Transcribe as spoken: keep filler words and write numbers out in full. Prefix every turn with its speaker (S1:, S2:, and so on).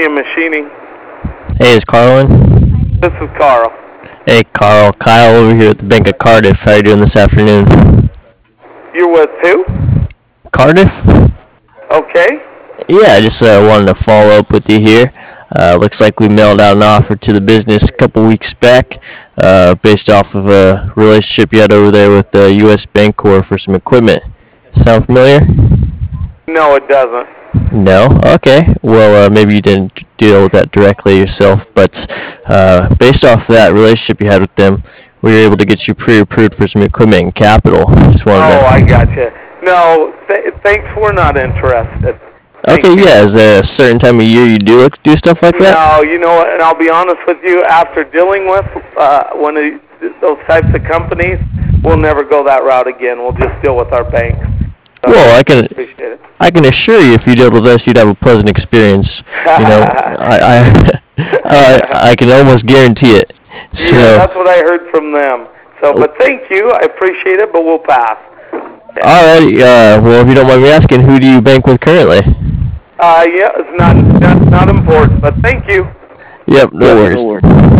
S1: and Machining.
S2: Hey, is Carl in?
S1: This is Carl.
S2: Hey, Carl. Kyle over here at the Bank of Cardiff. How you doing this afternoon?
S1: You're with who?
S2: Cardiff?
S1: Okay.
S2: Yeah, I just uh, wanted to follow up with you here. Uh, looks like we mailed out an offer to the business a couple weeks back, uh, based off of a relationship you had over there with the U S Bancorp for some equipment. Sound familiar?
S1: No, it doesn't.
S2: No? Okay. Well, uh, maybe you didn't deal with that directly yourself, but uh, based off that relationship you had with them, we were able to get you pre-approved for some equipment and capital. Just wanted
S1: Oh,
S2: to...
S1: I gotcha. No, th- thanks. We're not interested. Thank
S2: Okay,
S1: you.
S2: yeah. Is there a certain time of year you do look do stuff like that?
S1: No, you know what? And I'll be honest with you. After dealing with uh, one of those types of companies, we'll never go that route again. We'll just deal with our banks. So
S2: Well, I can
S1: appreciate it.
S2: I can assure you, if you dealt with us, you'd have a pleasant experience. You know, I I I, I can almost guarantee it. So,
S1: Yeah, that's what I heard from them. So, but thank you. I appreciate it, but we'll pass.
S2: alrighty. Uh, well, if you don't mind me asking, who do you bank with currently?
S1: Uh, yeah, it's not, not, not important, but thank you.
S2: Yep, no worries.